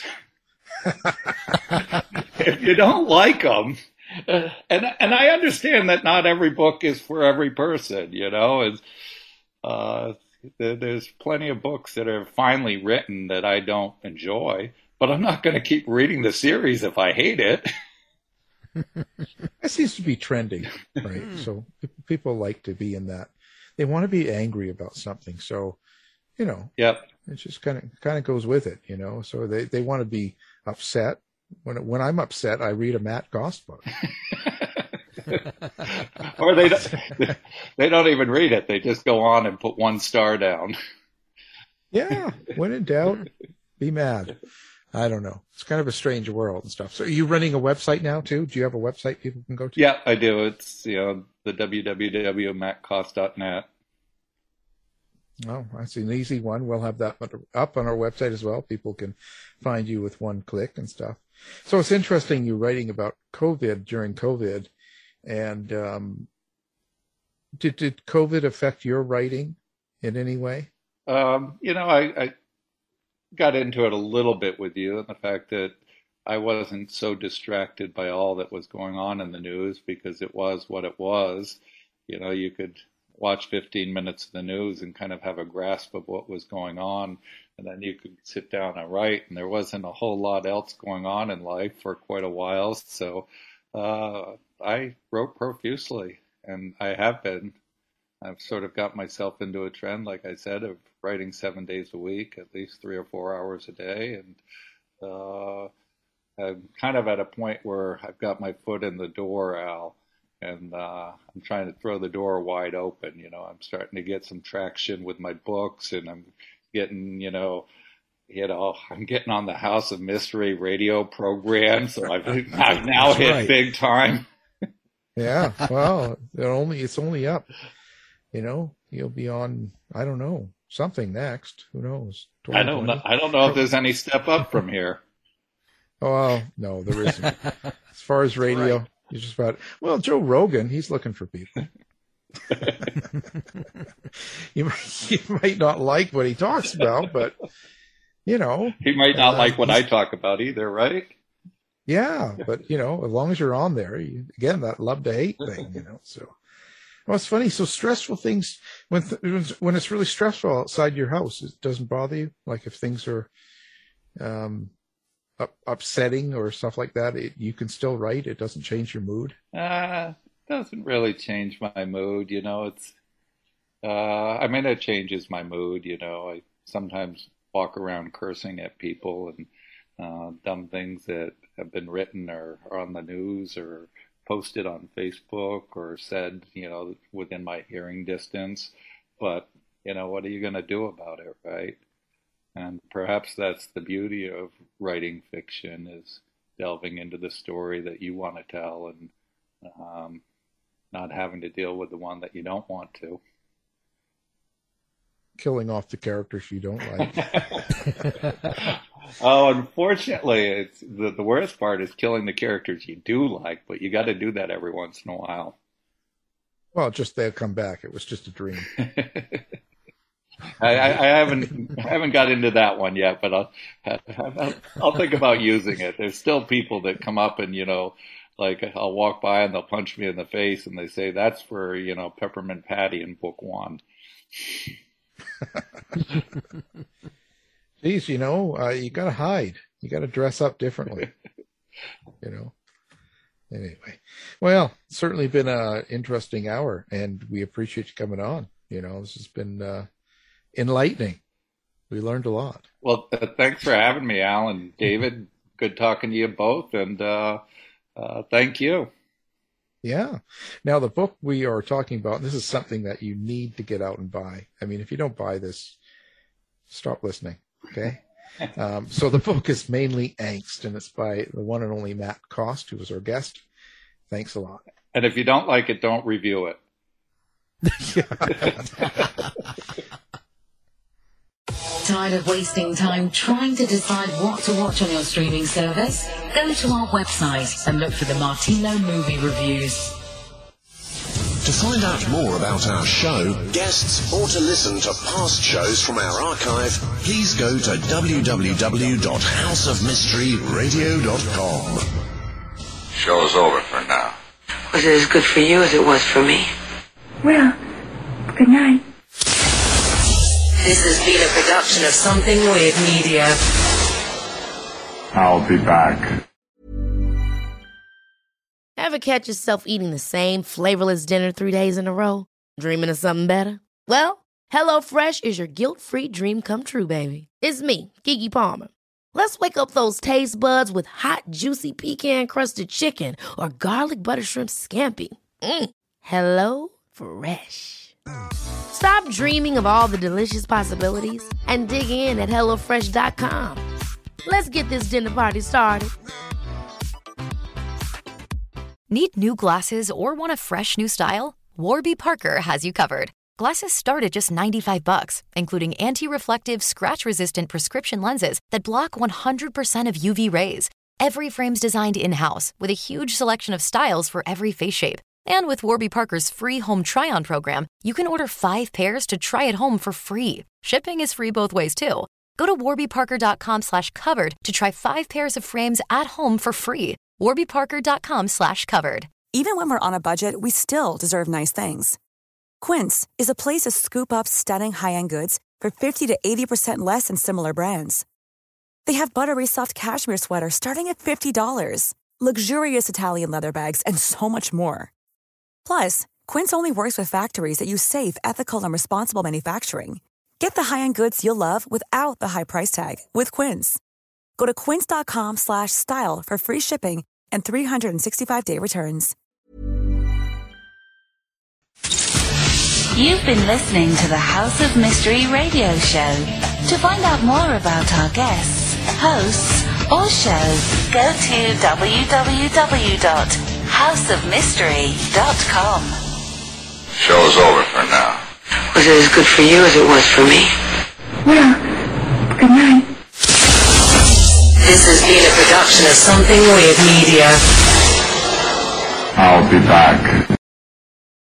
If you don't like them, uh, and and I understand that not every book is for every person, you know, and uh, there, there's plenty of books that are finely written that I don't enjoy, but I'm not going to keep reading the series if I hate it. That seems to be trending, right? So people like to be in that. They want to be angry about something, so you know. Yep. It just kind of kind of goes with it, you know. So they, they want to be upset. When when I'm upset, I read a Matt Goss book. Or they don't, they don't even read it. They just go on and put one star down. Yeah. When in doubt, be mad. I don't know. It's kind of a strange world and stuff. So are you running a website now too? Do you have a website people can go to? Yeah, I do. It's you know the w w w dot matt goss dot net. Oh, that's an easy one. We'll have that up on our website as well. People can find you with one click and stuff. So it's interesting you're writing about COVID during COVID. And um, did, did COVID affect your writing in any way? Um, you know, I, I got into it a little bit with you and the fact that I wasn't so distracted by all that was going on in the news because it was what it was. You know, you could watch fifteen minutes of the news and kind of have a grasp of what was going on. And then you could sit down and write. And there wasn't a whole lot else going on in life for quite a while. So uh, I wrote profusely, and I have been. I've sort of got myself into a trend, like I said, of writing seven days a week, at least three or four hours a day. And uh, I'm kind of at a point where I've got my foot in the door, Al. And uh, I'm trying to throw the door wide open. You know, I'm starting to get some traction with my books, and I'm getting, you know, you know, I'm getting on the House of Mystery radio program, so I've, I've now That's hit right. big time. Yeah, well, they're only it's only up. You know, you'll be on. I don't know something next. Who knows? I don't know. I don't know if there's any step up from here. Well, no, there isn't. As far as radio, right. You're just about, well, Joe Rogan, he's looking for people. you, might, you might not like what he talks about, but, you know. He might not uh, like what I talk about either, right? Yeah, but, you know, as long as you're on there, you, again, that love to hate thing, you know, so. Well, it's funny. So stressful things, when th- when it's really stressful outside your house, it doesn't bother you? Like if things are um, up, upsetting or stuff like that, it, you can still write? It doesn't change your mood? Uh, doesn't really change my mood, you know. It's, uh, I mean, it changes my mood, you know. I sometimes walk around cursing at people and uh, dumb things that have been written or are on the news or posted on Facebook or said, you know, within my hearing distance. But, you know, what are you going to do about it, right? And perhaps that's the beauty of writing fiction, is delving into the story that you want to tell and um, not having to deal with the one that you don't want to. Killing off the characters you don't like. Oh, unfortunately, it's the, the worst part is killing the characters you do like, but you got to do that every once in a while. Well, just they'll come back. It was just a dream. I, I, I haven't I haven't got into that one yet, but I'll, I'll I'll think about using it. There's still people that come up and, you know, like I'll walk by and they'll punch me in the face and they say that's for, you know, Peppermint Patty in book one. Geez, you know, uh, you got to hide. You got to dress up differently. You know. Anyway, well, certainly been an interesting hour, and we appreciate you coming on. You know, this has been uh, enlightening. We learned a lot. Well, uh, thanks for having me, Al and David. Good talking to you both, and uh, uh, thank you. Yeah. Now, the book we are talking about, this is something that you need to get out and buy. I mean, if you don't buy this, stop listening. Okay. Um, so the book is mainly Angst, and it's by the one and only Matt Cost, who was our guest. Thanks a lot. And if you don't like it, don't review it. Tired of wasting time trying to decide what to watch on your streaming service? Go to our website and look for the Martino Movie Reviews. To find out more about our show, guests, or to listen to past shows from our archive, please go to w w w dot house of mystery radio dot com. Show's over for now. Was it as good for you as it was for me? Well, good night. This has been a production of Something Weird Media. I'll be back. Ever catch yourself eating the same flavorless dinner three days in a row? Dreaming of something better? Well, HelloFresh is your guilt-free dream come true, baby. It's me, Keke Palmer. Let's wake up those taste buds with hot, juicy pecan-crusted chicken or garlic butter shrimp scampi. Mm. Hello Fresh. Stop dreaming of all the delicious possibilities and dig in at hello fresh dot com. Let's get this dinner party started. Need new glasses or want a fresh new style? Warby Parker has you covered. Glasses start at just ninety-five bucks, including anti-reflective, scratch-resistant prescription lenses that block one hundred percent of U V rays. Every frame's designed in-house with a huge selection of styles for every face shape. And with Warby Parker's free home try-on program, you can order five pairs to try at home for free. Shipping is free both ways, too. Go to warby parker dot com slash covered to try five pairs of frames at home for free. warby parker dot com slash covered. Even when we're on a budget, we still deserve nice things. Quince is a place to scoop up stunning high-end goods for fifty to eighty percent less than similar brands. They have buttery soft cashmere sweaters starting at fifty dollars, luxurious Italian leather bags, and so much more. Plus, Quince only works with factories that use safe, ethical, and responsible manufacturing. Get the high-end goods you'll love without the high price tag with Quince. Go to quince dot com slash style for free shipping and three sixty-five day returns. You've been listening to the House of Mystery radio show. To find out more about our guests, hosts, or shows, go to w w w dot house of mystery dot com. Show's over for now. Was it as good for you as it was for me? Well, good night. This has been a production of Something Weird Media. I'll be back.